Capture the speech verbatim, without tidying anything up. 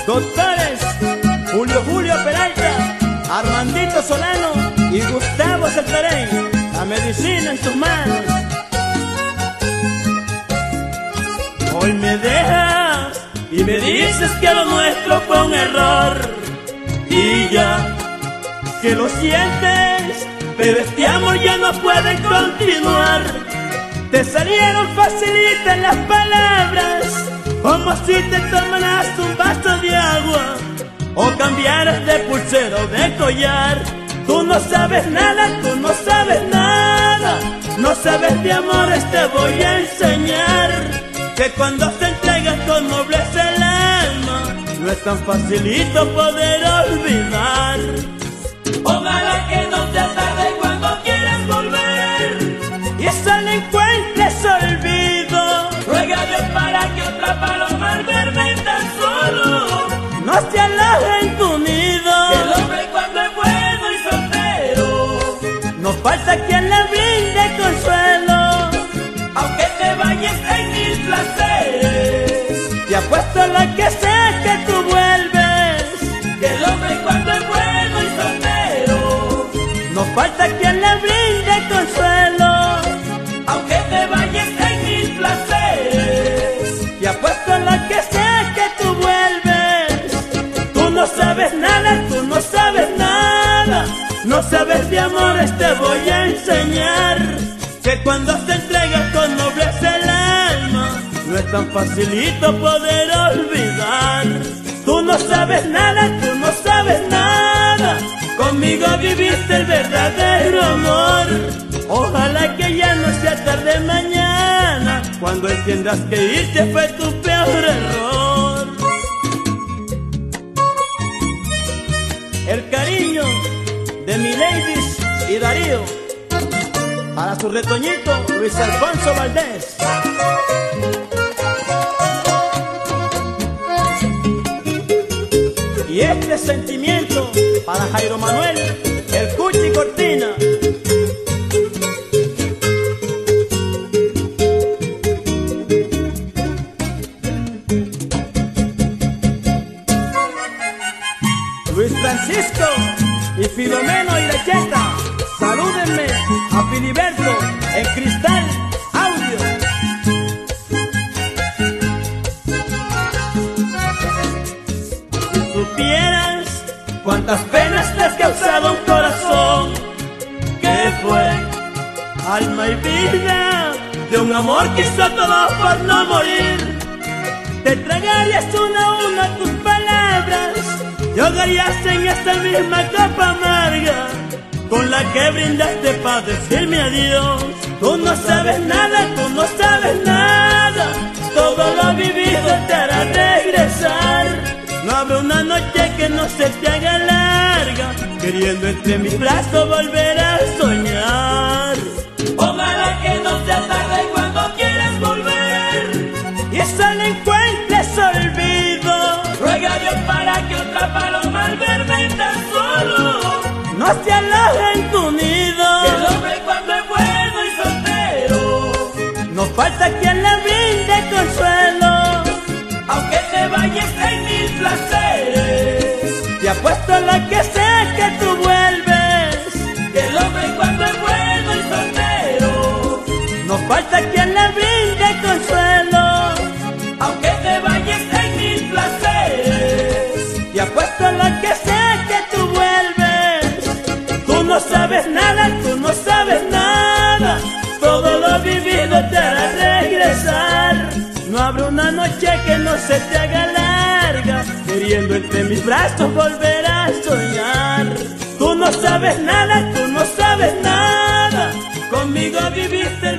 doctores Julio Julio Peralta, Armandito Solano y Gustavo Saltarén, la medicina en tus manos. Hoy me dejas y me dices que lo nuestro fue un error, y ya que lo sientes, pero este amor ya no puede continuar. Te salieron facilitas las palabras, como si te tomaras un vaso de agua o cambiaras de pulsera o de collar. Tú no sabes nada, tú no sabes nada, no sabes de amores, te voy a enseñar que cuando te entregas con nobleza el alma, no es tan facilito poder olvidar. Ojalá que no sea tarde cuando quieras volver y solo encuentres olvido. Ruega a Dios para que otra paloma al verme tan solo no se aloje en tu nido. Que el hombre cuando es bueno y soltero no falta quien le brinde consuelo, aunque te vayas en mil placeres. Y apuesto a lo que sé que tú vuelves. Que el hombre cuando es bueno y soltero no falta quien le brinde consuelo, aunque te vayas en mil placeres. Y apuesto a lo que sé que tú vuelves. Tú no sabes nada, tú no sabes nada, no sabes de amores, te voy a enseñar que cuando te entregas con nobleza el alma, no es tan facilito poder olvidar. Tú no sabes nada, tú no sabes nada, conmigo viviste el verdadero amor. Ojalá que ya no sea tarde mañana, cuando entiendas que irte fue tu peor error. El cariño de mi ladies y Darío, para su retoñito Luis Alfonso Valdés. Y este sentimiento para Jairo Manuel, el Cuchi Cortina. Luis Francisco y Filomeno y Lecheta, salúdenme a Filiberto en Cristal Audio. Si supieras cuántas penas te has causado un corazón que fue alma y vida de un amor que hizo todo por no morir, te tragarías una a una tus palabras y ahogarías en esta misma copa amarga con la que brindaste para decirme adiós. Tú no sabes nada, tú no sabes nada, todo lo vivido te hará regresar. No habrá una noche que no se te haga larga, queriendo entre mis brazos volver a soñar. Ojalá que no sea tarde cuando quieras volver y solo encuentres olvido. Ruega a Dios para que otra paloma al verme tan solo no se aloje en tu nido. Que el hombre cuando es bueno y soltero no falta quien le brinde consuelo, aunque te vayas en mil placeres. Y apuesto a lo que sé que tú vuelves. Que el hombre cuando es bueno y soltero no falta quien le brinde consuelo, aunque te vayas en mil placeres. Y apuesto a lo que sé que tú vuelves. Tú no sabes nada, tú no sabes nada, todo lo vivido te hará regresar. No habrá una noche que no se te haga larga, queriendo entre mis brazos volver a soñar. Tú no sabes nada, tú no sabes nada, conmigo viviste